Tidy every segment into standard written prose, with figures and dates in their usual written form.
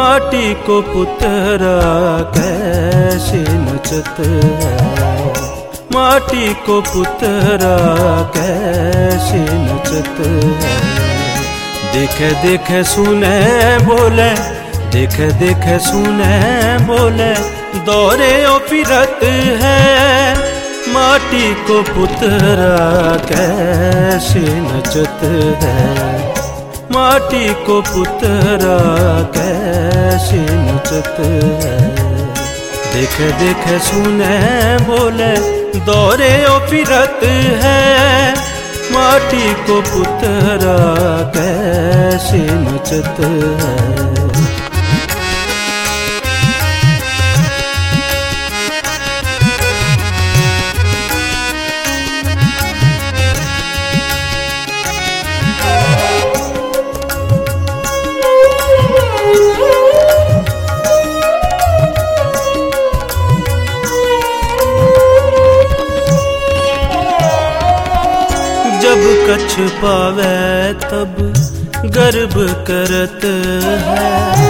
माटी को पुतरा कैसे नचत है, माटी को पुतरा कैसे नचत है। देखे देखे सुने बोले, देखे देखे सुने बोले, दौरे ओ फिरत है। माटी को पुतरा कैसे नचत है, माटी को पुतरा कैसे नचत है। देखे देखे सुने बोले, दौरे ओ फिरत है। माटी को पुतरा कैसे नचत है। जब कछ पावे तब गर्व करत है,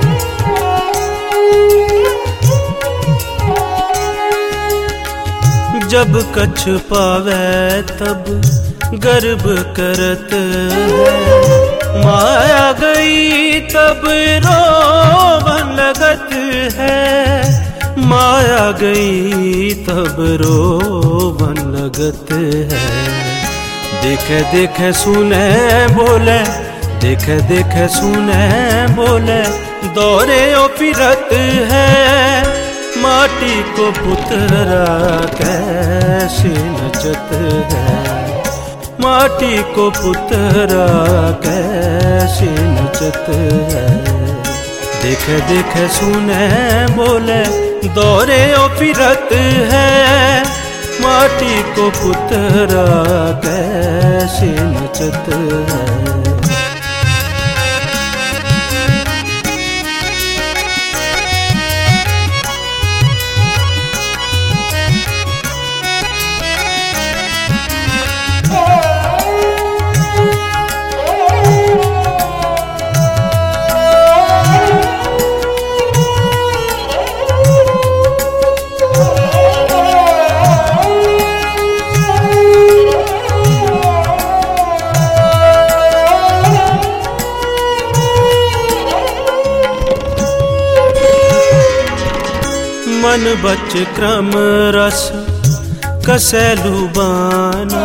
जब कछ पावे तब गर्व करत है। माया गई तब रोवन लगत है, माया गई तब रोवन लगत है। देखे देखे सुने बोले, देखे देखे सुने बोले, दौरे ओ फिरत है। माटी को पुतरा कैसे नचत है, माटी को पुतरा कैसे नचत है। देखे देखे सुने बोले, दौरे ओ फिरत है। माटी को पुतरा कैसे नचत है। मन बच क्रम रस कसे लुबाना,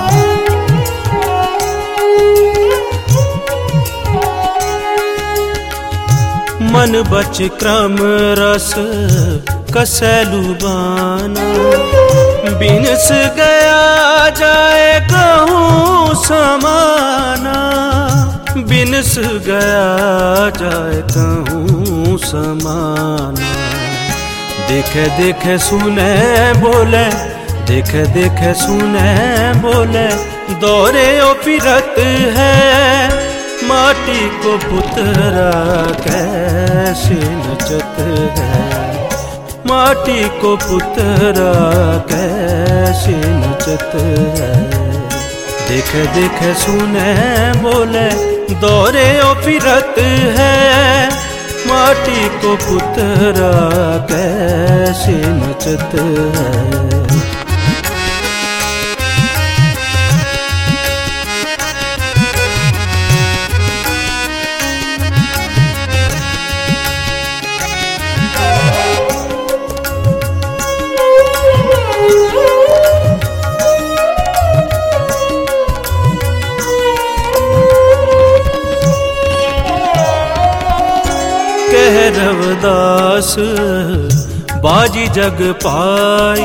मन बच क्रम रस कसे लुबाना। बिनस गया जाए कहूँ समाना, बिनस गया जाए कहूँ समाना। देखे देखे सुने बोले, देखे देखे सुने बोले, दौरे ओ फिरत है। माटी को पुतरा कैसे नचत है, माटी को पुतरा कैसे नचत है। देखे देखे सुने बोले, दौरे ओ फिरत है। माटी को पुतरा कैसे नचत है। कह रविदास बाजी जग पाई,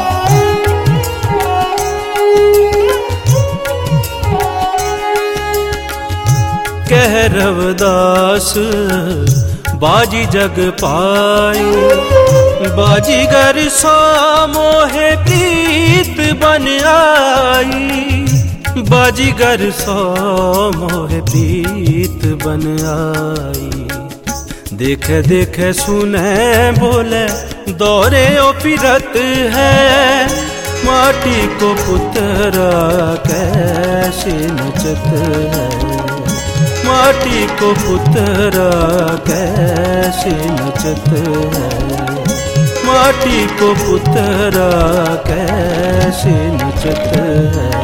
कह रविदास बाजी जग पाई। बाजीगर सो मोहे प्रीत बन आई, बाजीगर सो मोहे प्रीत बन आई। देखे देखे सुने बोले, दौरे ओ फिरत है। माटी को पुतरा कैसे नचत है, माटी को पुतरा कैसे कैसे नचत है, माटी को पुतरा कैसे नचत है।